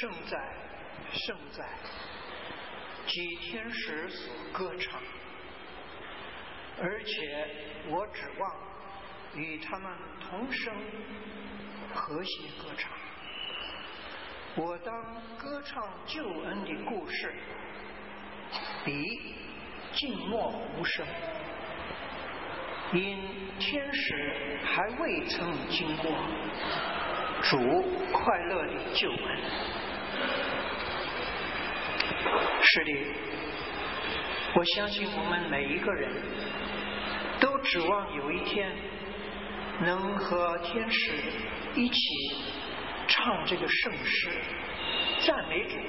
圣哉，圣哉！即天使所歌唱，而且我指望与他们同声和谐歌唱。我当歌唱救恩的故事，比静默无声，因天使还未曾经过主快乐的救恩。是的，我相信我们每一个人都指望有一天能和天使一起唱这个圣诗，赞美主。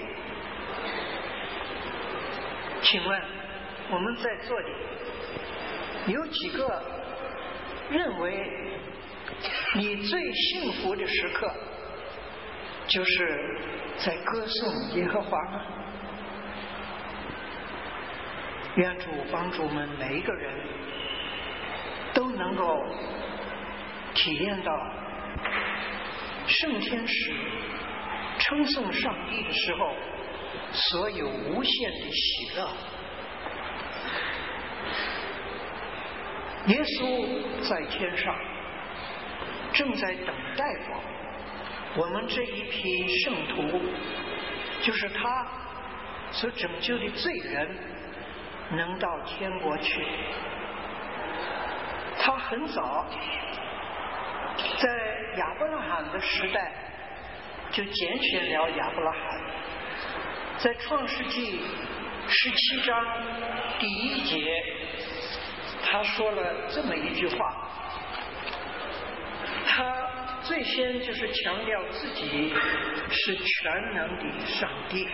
请问我们在座的有几个认为你最幸福的时刻就是在歌颂耶和华呢？愿主帮助我们每一个人都能够体验到圣天使称颂上帝的时候所有无限的喜乐。耶稣在天上正在等待我们这一批圣徒，就是他所拯救的罪人能到天国去。他很早在亚伯拉罕的时代就拣选了亚伯拉罕，在创世纪17章第1节他说了这么一句话，他最先就是强调自己是全能的上帝。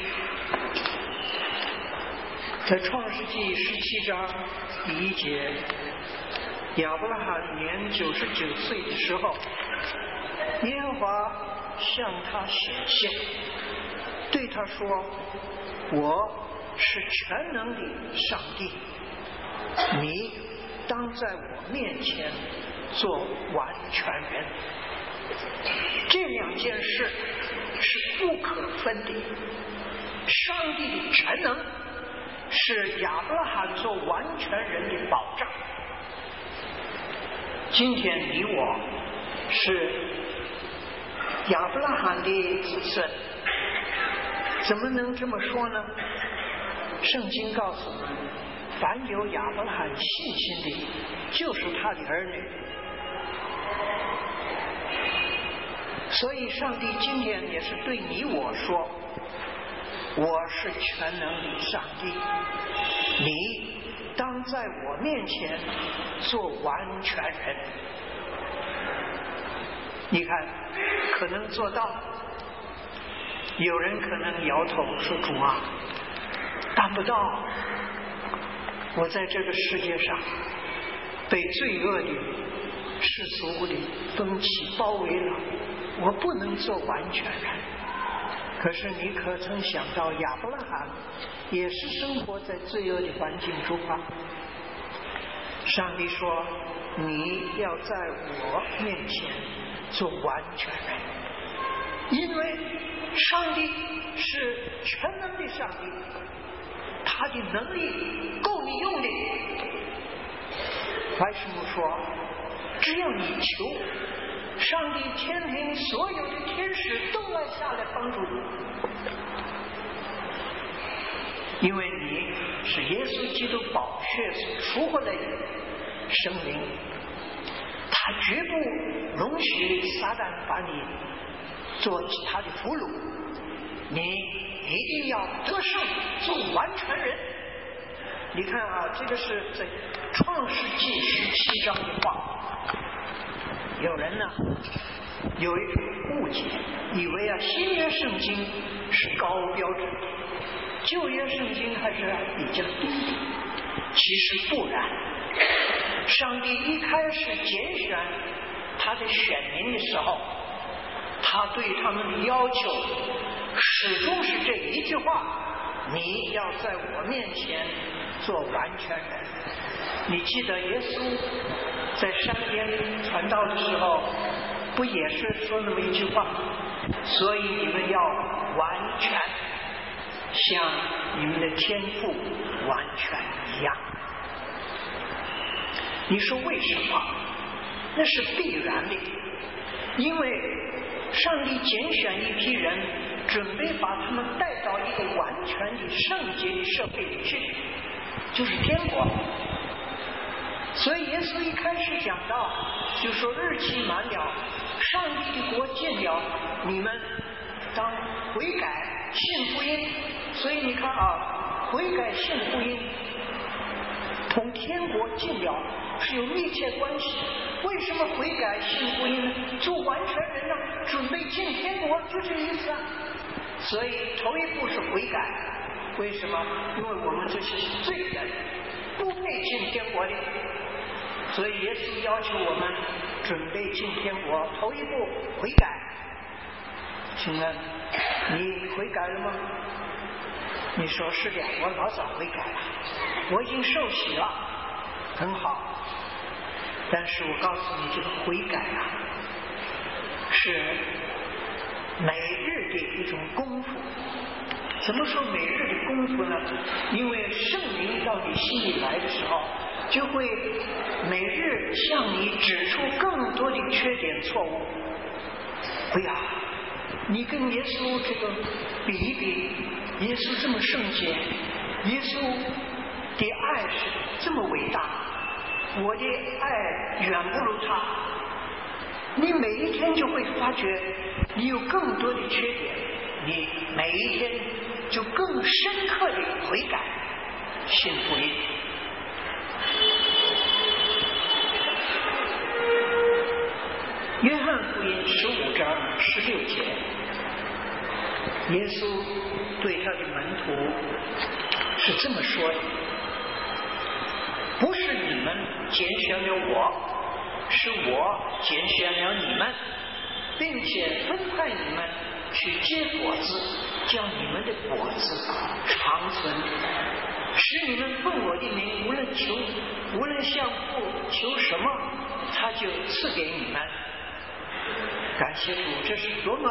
在创世纪17章第1节，亚伯拉罕年99岁的时候，耶和华向他显现，对他说：我是全能的上帝，你当在我面前做完全人。这两件事是不可分的。上帝的全能是亚伯拉罕做完全人的保障。今天你我是亚伯拉罕的子孙，怎么能这么说呢？圣经告诉我们，凡有亚伯拉罕信心的，就是他的儿女。所以上帝今天也是对你我说，我是全能的上帝，你当在我面前做完全人。你看，可能做到，有人可能摇头说：主啊，办不到，我在这个世界上被罪恶的世俗的风气包围了，我不能做完全人。可是你可曾想到，亚伯拉罕也是生活在罪恶的环境中啊？上帝说：你要在我面前做完全人，因为上帝是全能的上帝，他的能力够你用的。白师母说，只要你求，上帝天庭所有的天使都来下来帮助你，因为你是耶稣基督宝血所赎回来的生灵，他绝不容许撒旦把你做他的俘虏，你一定要得胜，做完全人。你看啊，这个是在创世纪17章的话。有人呢有一种误解，以为啊新约圣经是高标准的，旧约圣经还是比较低的。其实不然，上帝一开始拣选他的选民的时候，他对他们的要求始终是这一句话：你要在我面前做完全人。你记得耶稣在山间传道的时候， 不也是说那么一句话？所以你们要完全像你们的天父完全一样。你说为什么？那是必然的，因为上帝拣选一批人，准备把他们带到一个完全的圣洁的社会里去，就是天国。所以耶稣一开始讲到，就说日期满了，上帝的国近了，你们当悔改信福音。所以你看啊，悔改信福音同天国近了是有密切关系。为什么悔改信福音呢？做完全人呢，准备进天国，就这意思啊。所以头一步是悔改，为什么？因为我们这些是罪人，不配进天国的。所以耶稣要求我们准备进天国，头一步悔改。请问你悔改了吗？你说是的，我老早悔改了，我已经受洗了，很好。但是我告诉你，这个悔改啊，是每日的一种功夫。怎么说每日的功夫呢？因为圣灵到你心里来的时候，就会每日向你指出更多的缺点错误。哎呀，你跟耶稣这个比一比，耶稣这么圣洁，耶稣的爱是这么伟大，我的爱远不如他。你每一天就会发觉你有更多的缺点，你每一天就更深刻的悔改信福音。约翰福音15章16节，耶稣对他的门徒是这么说的：不是你们拣选了我，是我拣选了你们，并且分派你们去结果子，叫你们的果子长存，使你们奉我的名无论向父求什么，他就赐给你们。感谢主，这是多么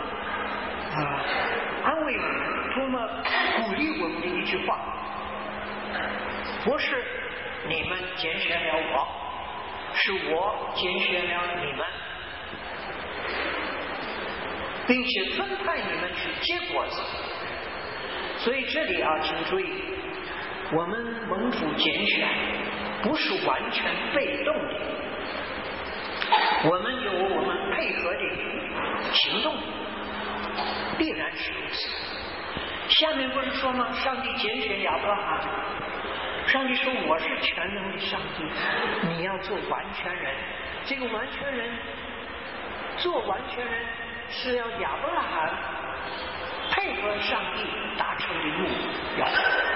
安慰我们，多么鼓励我们的一句话。不是你们拣选了我，是我拣选了你们，并且分派你们去结果子。所以这里啊，请注意，我们蒙主拣选不是完全被动的，我们有我们配合的行动，必然是如此。下面不是说吗？上帝拣选亚伯拉罕，上帝说我是全能的上帝，你要做完全人。这个完全人，做完全人是要亚伯拉罕配合上帝达成的目标，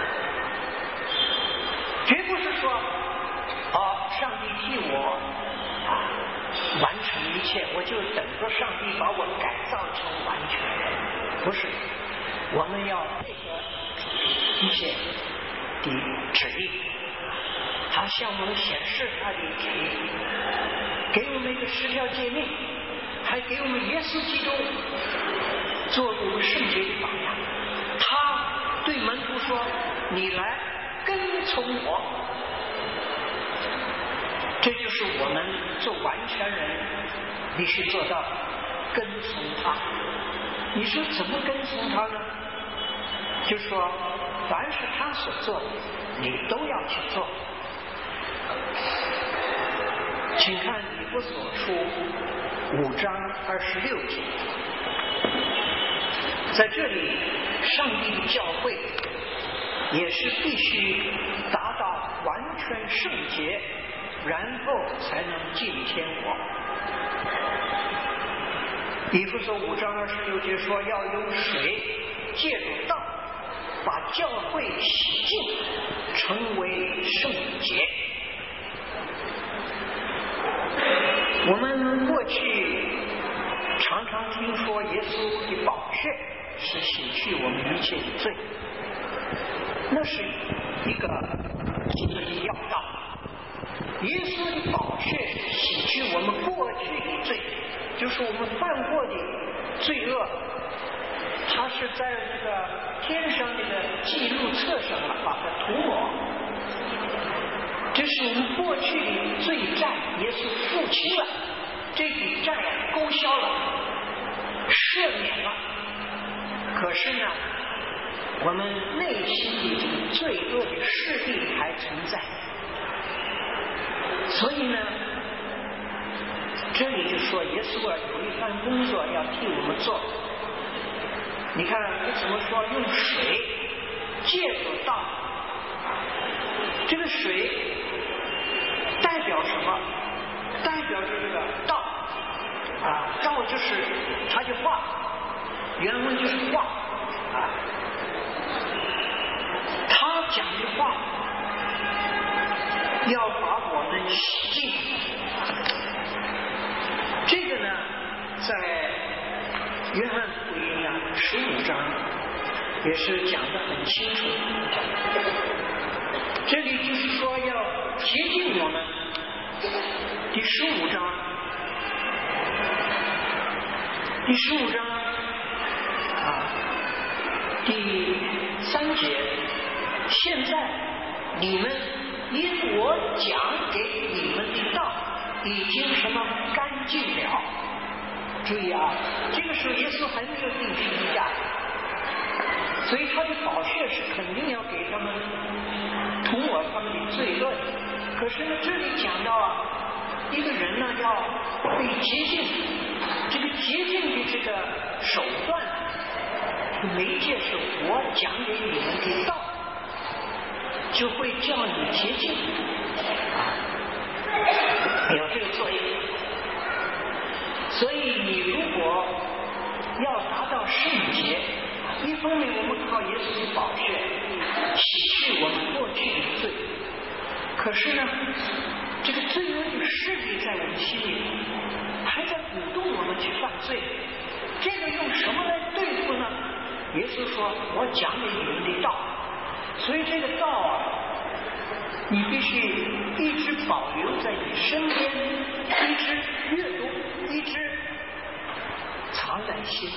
绝不是说上帝替我完成一切，我就等着上帝把我改造成完全人。不是，我们要配合一切的旨意，他向我们显示他的旨意，给我们一个10条诫命，还给我们耶稣基督做我们圣洁的榜样。他对门徒说：你来跟从我。这就是我们做完全人必须做到，跟从他。你说怎么跟从他呢？就说凡是他所做的，你都要去做。请看以弗所书5章26节，在这里上帝的教会也是必须达到完全圣洁，然后才能进天国。以弗所5章26节说，要用水借着道把教会洗净，成为圣洁。我们过去常常听说耶稣的宝血是洗去我们一切的罪，那是一个要道。耶稣的宝血洗去我们过去的罪， 就是我们犯过的罪恶，它是在这个天上这个记录册上把它涂抹。这是我们过去的罪债，耶稣付清了，这笔债勾销了，赦免了。可是呢，我们内心的这个罪恶的势力还存在。所以呢，这里就说耶稣有一番工作要替我们做。你看为什么说用水借着道？这个水代表什么？代表着这个道啊，道就是它的话，原文就是话啊。他讲的话要把我们洗净。这个呢，在约翰福音15章也是讲得很清楚。这里就是说要洁净我们。第15章第3节，现在你们因我讲给你们的道已经什么干净了。注意啊，这个时候耶稣还没有定十字架，所以他的宝血是肯定要给他们涂抹他们的罪恶的。可是呢，这里讲到啊，一个人呢要被洁净，这个洁净的这个手段，这个媒介是我讲给你们的道，就会叫你洁净，有这个作用。所以你如果要达到圣洁，一方面我们靠耶稣的宝血洗去我们过去的罪，可是呢，这个罪恶的势力在我们心里还在鼓动我们去犯罪。这个用什么来对付呢？耶稣说我讲给你们的道。所以这个道啊，你必须一直保留在你身边，一直阅读，一直藏在心里。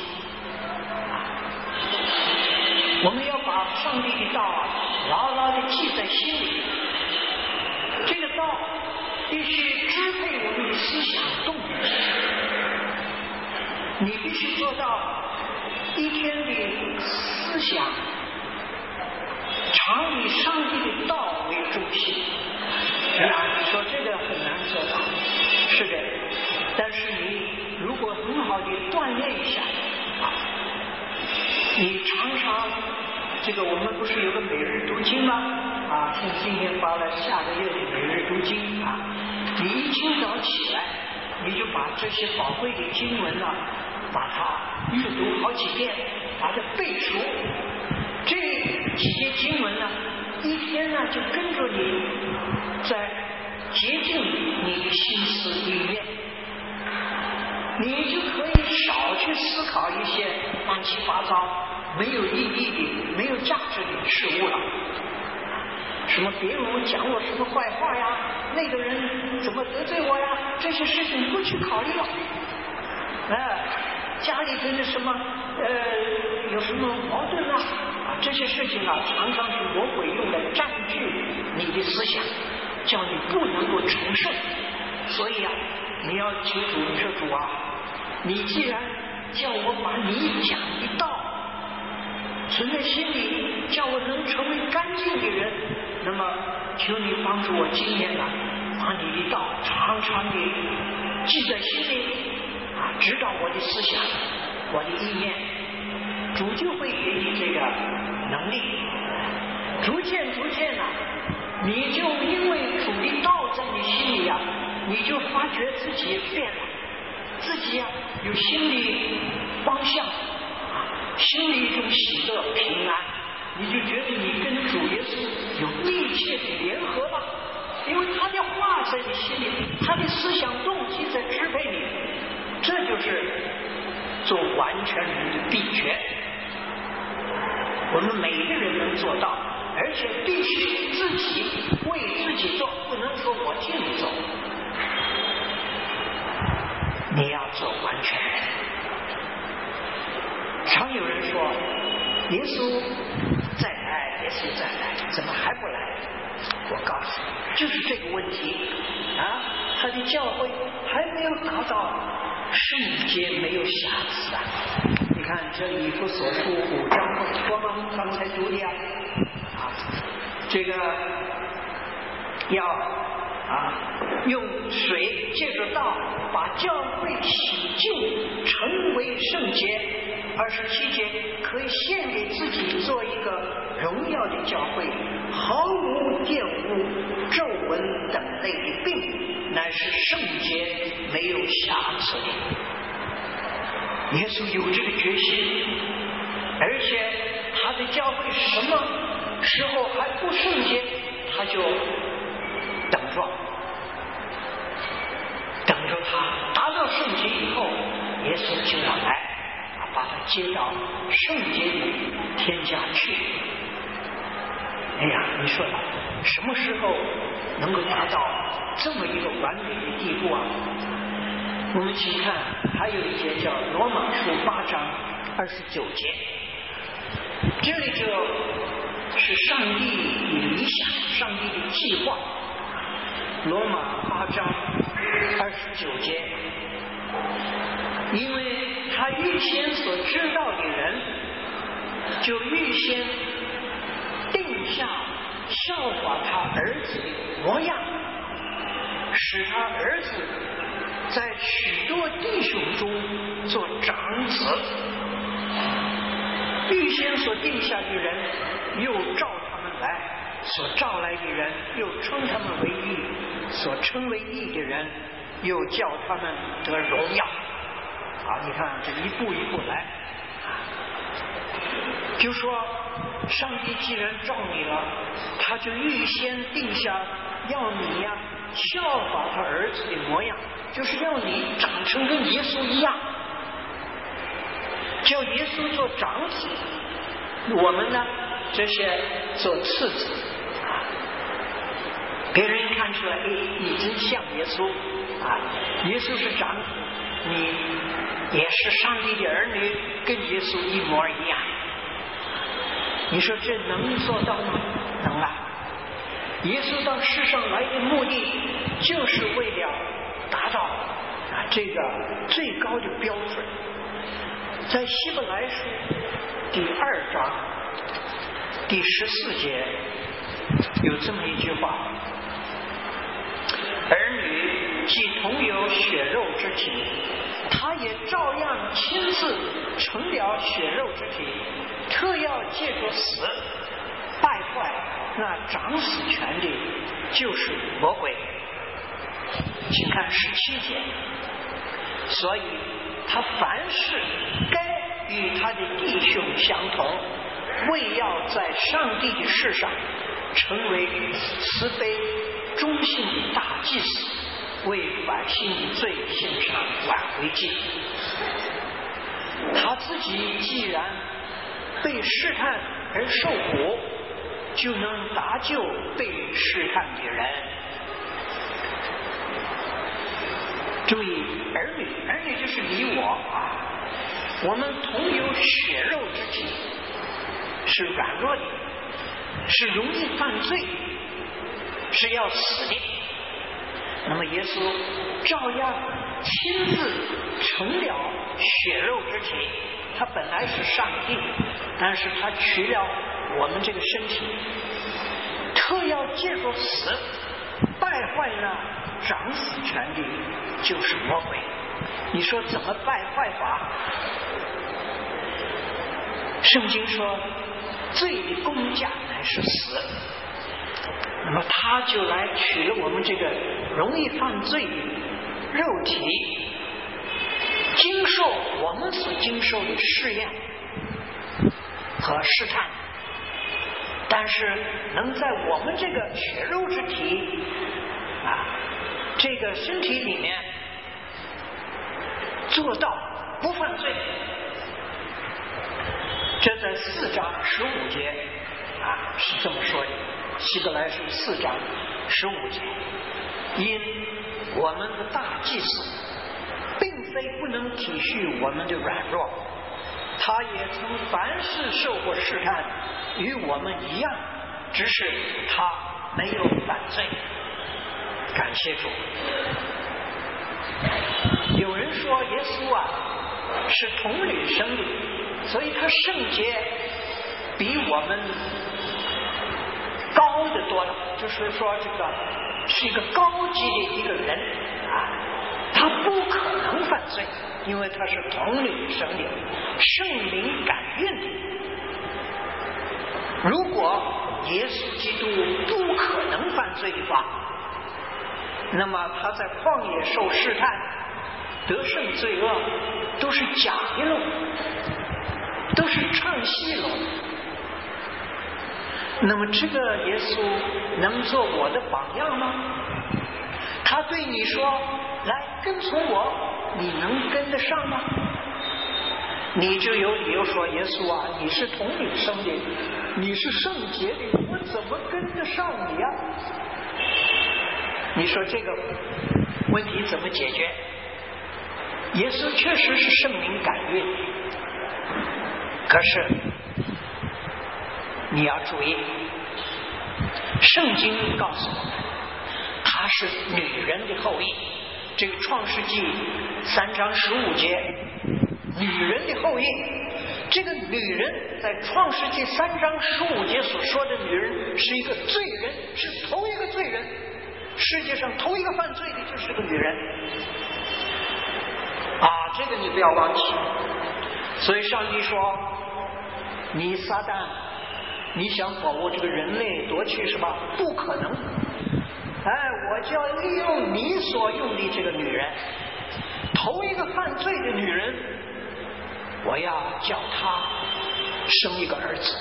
我们要把上帝的道啊牢牢地记在心里。这个道必须支配我们的思想动机。你必须做到一天的思想常以上帝的道为中心。你说这个很难做到，是的。但是你如果很好的锻炼一下你常常这个我们不是有个每日读经吗？像今天发了下个月的每日读经你一清早起来，你就把这些宝贵的经文把它阅读好几遍，把它背熟。这几节经文一天就跟着你在洁净你的心思意念，你就可以少去思考一些乱七八糟没有意义的没有价值的事物了。什么别人讲我什么坏话呀，那个人怎么得罪我呀，这些事情不去考虑了。家里头的什么有什么矛盾这些事情常常是魔鬼用来占据你的思想，叫你不能够成圣。所以你要求主，你说主你既然叫我把你讲的道存在心里，叫我能成为干净的人，那么求你帮助我今天把你的道常常的记在心里指导我的思想，我的意念。主就会给你这个能力，逐渐你就因为主的道在你心里你就发觉自己变了，自己有新的方向，心里一种喜乐平安，你就觉得你跟主耶稣有密切的联合了，因为他的话在你心里，他的思想动机在支配你。这就是做完全人的秘诀，我们每个人能做到，而且必须自己为自己做，不能说我替你做，你要做完就是这个问题啊，他的教会还没有达到圣洁，没有瑕疵啊。你看这以弗所书5章，我们刚才读的啊，这个要用水借着道把教会洗净，成为圣洁。27节可以献给自己做一个荣耀的教会，毫无玷污、皱纹等类的病，乃是圣洁没有瑕疵的。耶稣有这个决心，而且他的教会什么时候还不圣洁，他就等着他达到圣洁以后，耶稣就要来把他接到圣洁里添加去。哎呀，你说什么时候能够达到这么一个完美的地步啊？我们请看，还有一节叫罗马书8章29节，这里就是上帝的理想，上帝的计划。罗马8章29节，因为他预先所知道的人，就预先定下效法他儿子的模样，使他儿子在许多弟兄中做长子。预先所定下的人，又召他们来；所召来的人，又称他们为义；所称为义的人，又叫他们得荣耀。好，你看这一步一步来，就说上帝既然召你了，他就预先定下要你呀效法他儿子的模样，就是要你长成跟耶稣一样，叫耶稣做长子，我们呢这些做次子。别人一看出来，你真像耶稣啊！耶稣是长子，你也是上帝的儿女，跟耶稣一模一样。你说这能做到吗？能啊！耶稣到世上来的目的，就是为了达到这个最高的标准。在希伯来书第2章第14节有这么一句话：儿女既同有血肉之体，他也照样亲自成了血肉之体，特要借着死败坏那掌死权的，就是魔鬼。请看17节，所以他凡事该与他的弟兄相同，为要在上帝的事上成为慈悲忠信的大祭司，为百姓的罪献上挽回祭。他自己既然被试探而受苦，就能搭救被试探的人。注意，儿女就是你我啊，我们同有血肉之体，是软弱的，是容易犯罪，是要死的。那么耶稣照样亲自成了血肉之体，他本来是上帝，但是他取了我们这个身体，特要借着死败坏了掌死权的，就是魔鬼。你说怎么败坏法？圣经说罪的工价乃是死，那么他就来取了我们这个容易犯罪的肉体，经受我们所经受的试验和试探，但是能在我们这个血肉之体这个身体里面做到不犯罪。这在4章15节是这么说的，希伯来书4章15节，因我们的大祭司并非不能体恤我们的软弱，他也曾凡事受过试探，与我们一样，只是他没有犯罪。 感谢主。有人说耶稣啊是童女生的，所以他圣洁比我们高得多了，就是说这个是一个高级的一个人啊，他不可能犯罪，因为他是童女生的，圣灵感孕的。如果耶稣基督不可能犯罪的话，那么他在旷野受试探得胜罪恶都是假的喽，都是唱戏喽。那么这个耶稣能做我的榜样吗？他对你说来跟从我，你能跟得上吗？你就有理由说耶稣啊，你是童女生的，你是圣洁的，我怎么跟得上你啊？你说这个问题怎么解决？耶稣确实是圣灵感孕，可是你要注意，圣经告诉我们他是女人的后裔。这个创世纪3章15节，女人的后裔。这个女人在创世纪3章15节所说的女人是一个罪人，是头一个罪人，世界上头一个犯罪的就是个女人啊，这个你不要忘记。所以上帝说，你撒旦，你想把我这个人类夺去是吧？不可能。我就要利用你所用的这个女人，头一个犯罪的女人，我要叫她生一个儿子。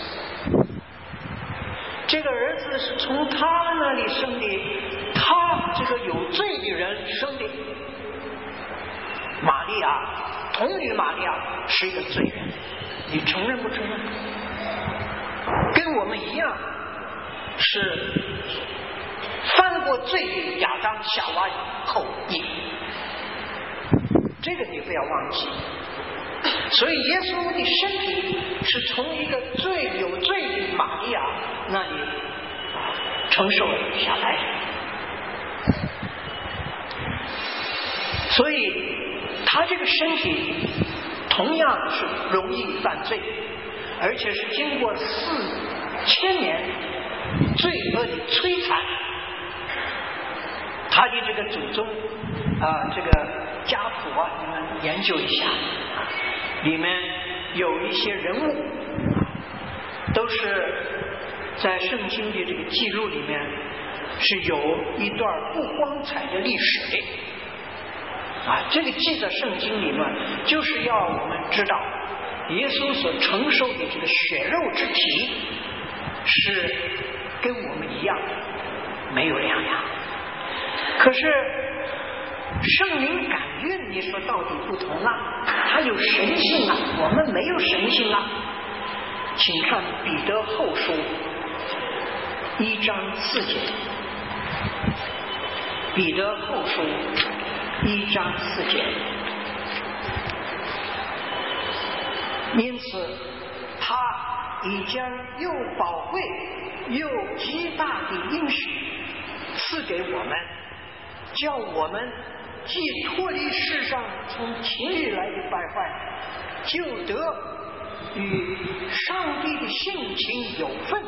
这个儿子是从她那里生的，她这个有罪的人生的。玛利亚，童女玛利亚是一个罪人，你承认不承认？跟我们一样是犯过罪的亚当夏娃后裔，这个你不要忘记。所以耶稣的身体是从一个有罪的玛利亚那里承受下来的，所以他这个身体同样是容易犯罪，而且是经过4000年罪恶的摧残。他的这个祖宗这个家谱啊，你们研究一下，里面有一些人物都是在圣经的这个记录里面是有一段不光彩的历史的这个记在圣经里面，就是要我们知道耶稣所承受的这个血肉之体是跟我们一样，没有两样。可是圣灵感孕，你说到底不同啊？它有神性啊，我们没有神性啊。请看彼得后书1章4节，彼得后书1章4节。因此他已将又宝贵又极大的应许赐给我们，叫我们既脱离世上从情欲来的败坏，就得与上帝的性情有份。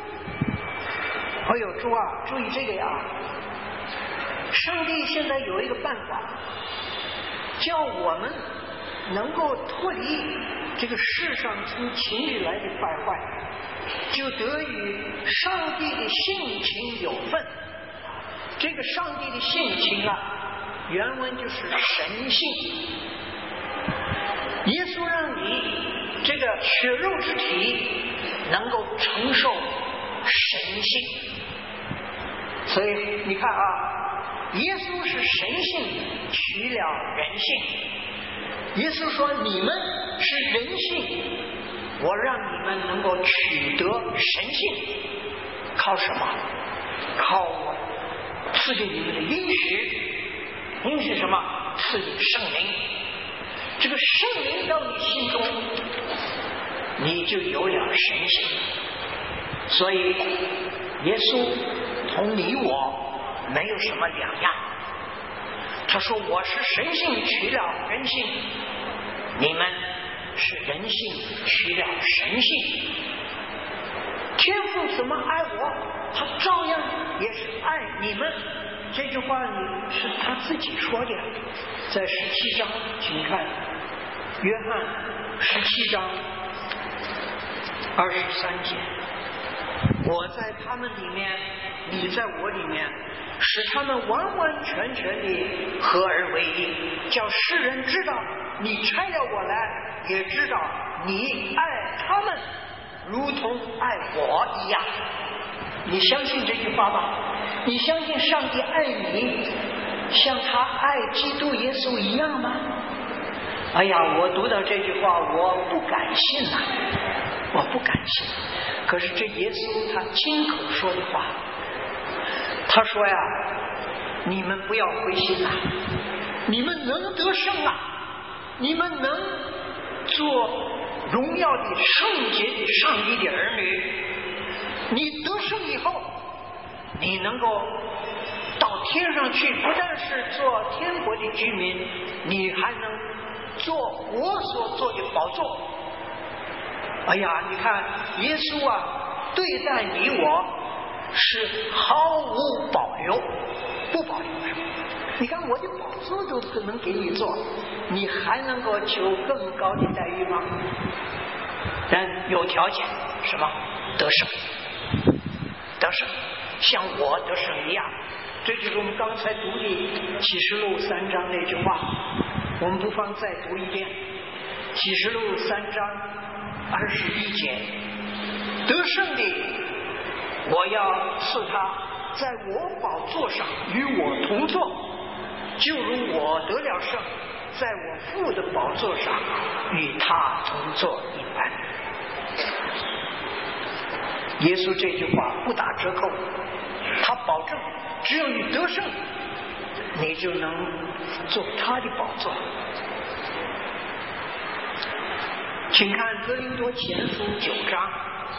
注意这个呀，上帝现在有一个办法，叫我们能够脱离这个世上从情欲来的败坏，就得与上帝的性情有份。这个上帝的性情啊，原文就是神性。耶稣让你这个血肉之体能够承受神性，所以你看耶稣是神性取了人性。耶稣说你们是人性，我让你们能够取得神性，靠什么？靠我赐给你们的应许什么？赐给圣灵。这个圣灵到你心中，你就有了神性。所以耶稣同你我没有什么两样。他说我是神性取了人性，你们是人性取了神性。天父怎么爱我，他照样也是爱你们。这句话里是他自己说的，在17章，请看约翰17章23节，我在他们里面，你在我里面，使他们完完全全的合而为一，叫世人知道你差了我来，也知道你爱他们如同爱我一样。你相信这句话吧？你相信上帝爱你像他爱基督耶稣一样吗？哎呀，我读到这句话我不敢信呐，我不敢信。可是这耶稣他亲口说的话，他说呀，你们不要灰心啊，你们能得胜啊，你们能做荣耀的圣洁的上帝的儿女。你得胜以后，你能够到天上去，不但是做天国的居民，你还能做我所做的宝座。哎呀，你看耶稣啊，对待你我是毫无保留，不保留什么？你看我的宝座都不能给你做，你还能够求更高的待遇吗？但有条件，什么？得胜，得胜，像我得胜一样。这就是我们刚才读的启示录3章那句话，我们不妨再读一遍。启示录3章21节，得胜的我要赐他在我宝座上与我同坐，就如我得了胜，在我父的宝座上与他同坐一般。耶稣这句话不打折扣，他保证只要你得胜，你就能做他的宝座。请看哥林多前书9章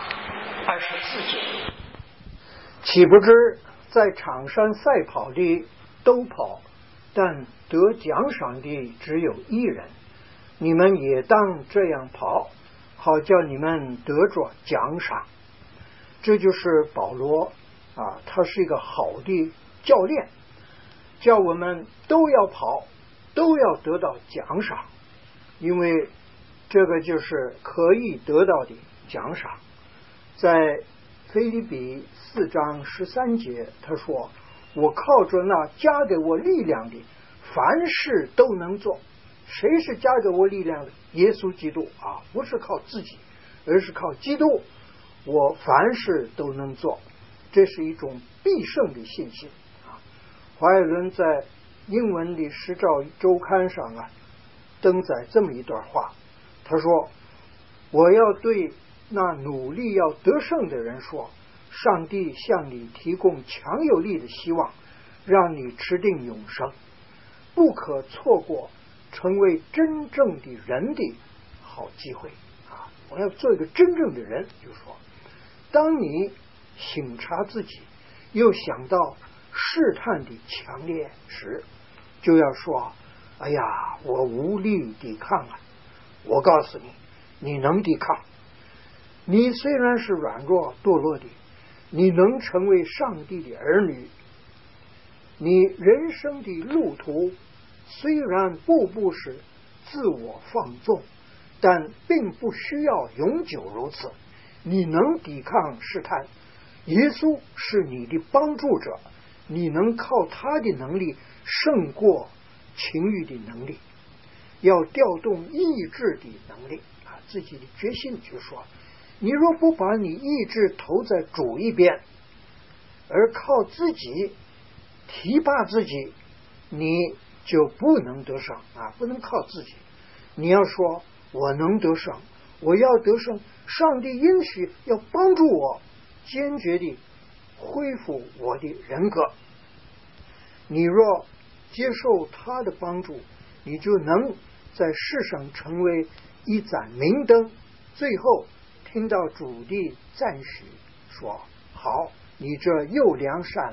24节， 岂不知在场上赛跑的都跑，但得奖赏的只有一人，你们也当这样跑，好叫你们得着奖赏。这就是保罗啊，他是一个好的教练，叫我们都要跑，都要得到奖赏，因为这个就是可以得到的奖赏。在腓立比4章13节，他说，我靠着那加给我力量的，凡事都能做。谁是加给我力量的？耶稣基督啊，不是靠自己，而是靠基督，我凡事都能做。这是一种必胜的信心啊。华爱伦在英文的时照周刊上啊登载这么一段话，他说，我要对那努力要得胜的人说，上帝向你提供强有力的希望，让你持定永生，不可错过成为真正的人的好机会啊！我要做一个真正的人，就是说，当你省察自己，又想到试探的强烈时，就要说，哎呀，我无力抵抗啊！我告诉你，你能抵抗。你虽然是软弱堕落的，你能成为上帝的儿女。你人生的路途虽然步步是自我放纵，但并不需要永久如此。你能抵抗试探，耶稣是你的帮助者，你能靠他的能力胜过情欲的能力。要调动意志的能力啊，自己的决心，就是说，你若不把你意志投在主一边，而靠自己提拔自己，你就不能得胜啊！不能靠自己。你要说我能得胜，我要得胜，上帝允许要帮助我，坚决地恢复我的人格。你若接受他的帮助，你就能在世上成为一盏明灯，最后听到主的赞许，说，好，你这又良善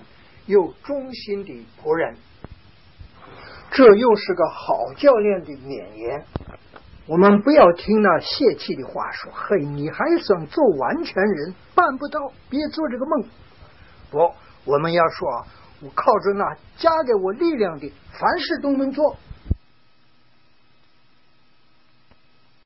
又忠心的仆人。这又是个好教练的勉言。我们不要听那泄气的话说，嘿，你还想做完全人，办不到，别做这个梦。不，我们要说，我靠着那加给我力量的，凡事都能做。